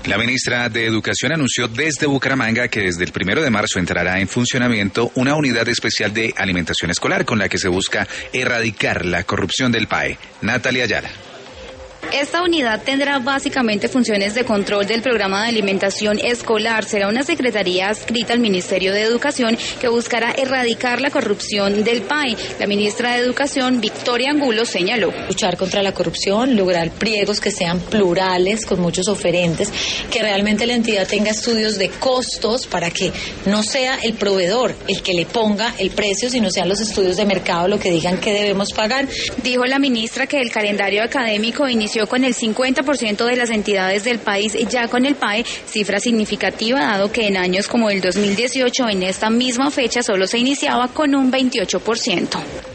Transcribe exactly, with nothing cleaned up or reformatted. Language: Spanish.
La ministra de Educación anunció desde Bucaramanga que desde el primero de marzo entrará en funcionamiento una unidad especial de alimentación escolar con la que se busca erradicar la corrupción del P A E. Natalia Ayala. Esta unidad tendrá básicamente funciones de control del programa de alimentación escolar. Será una secretaría adscrita al Ministerio de Educación que buscará erradicar la corrupción del P A E. La ministra de Educación, Victoria Angulo, señaló. Luchar contra la corrupción, lograr pliegos que sean plurales, con muchos oferentes, que realmente la entidad tenga estudios de costos para que no sea el proveedor el que le ponga el precio, sino sean los estudios de mercado lo que digan que debemos pagar. Dijo la ministra que el calendario académico inició con el cincuenta por ciento de las entidades del país ya con el P A E, cifra significativa dado que en años como el dos mil dieciocho en esta misma fecha solo se iniciaba con un veintiocho por ciento.